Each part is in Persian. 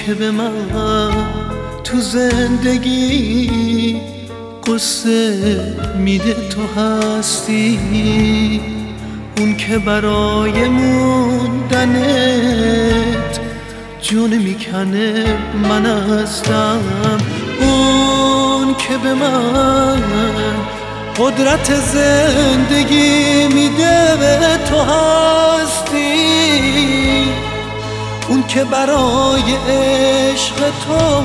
که به من تو زندگی قصه میده تو هستی، اون که برای موندنت جون میکنه من هستم، اون که به من قدرت زندگی میده به تو هستی، اون که برای عشق تو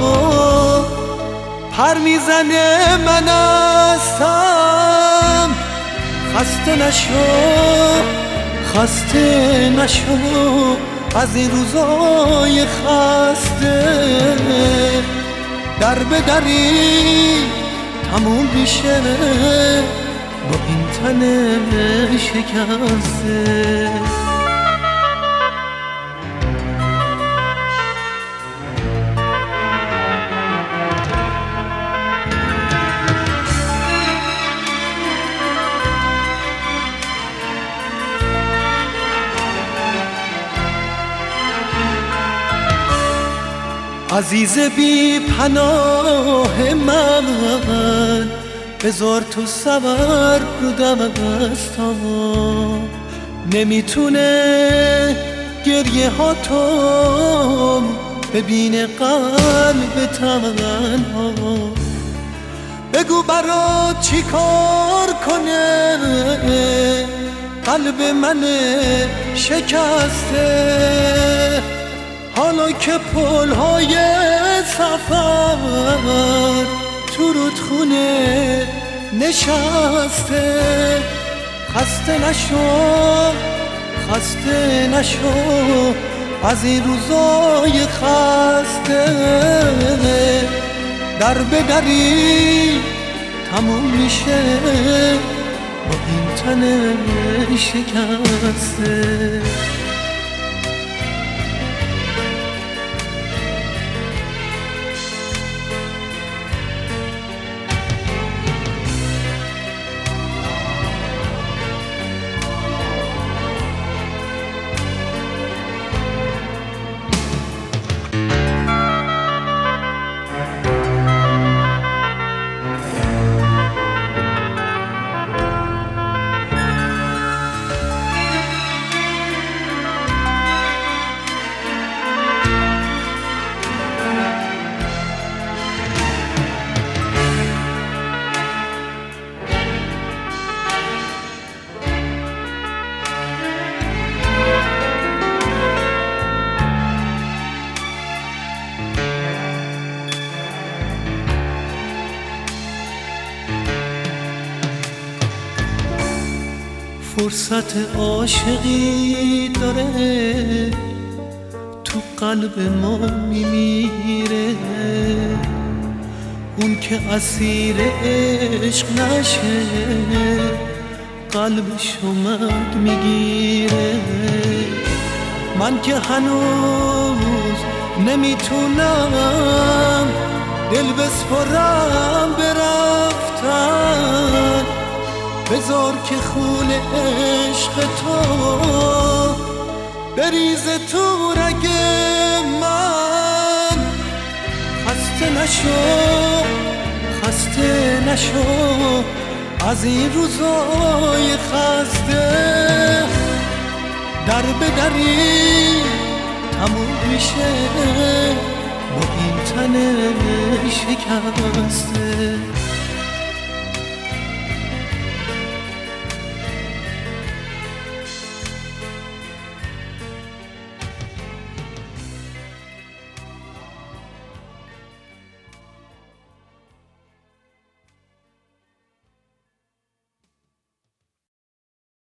پر میزنه من هستم. خسته نشو خسته نشو از این روزای خسته، در به دری تموم میشه با این تن شکسته. عزیز بی پناه من، بذار تو صبر رو دستام، نمیتونه گریه ها تو ببینه قلب تنها. بگو برات چی کار کنه قلب من شکسته، حالا که پل‌های سفر تو رودخونه نشسته. خسته نشو خسته نشو از این روزای خسته، در به دری تموم میشه با این تن شکسته. فرصت عاشقی داره تو قلب ما میمیره، اون که اسیر عشق نشه قلبش مرگ میگیره. من که هنوز نمیتونم دل بسپرم برفتن، بذار که خون عشق تو بریزه تو رگ من. خسته نشو خسته نشو از این روزای خسته، در به دری تموم میشه با این تن شکسته.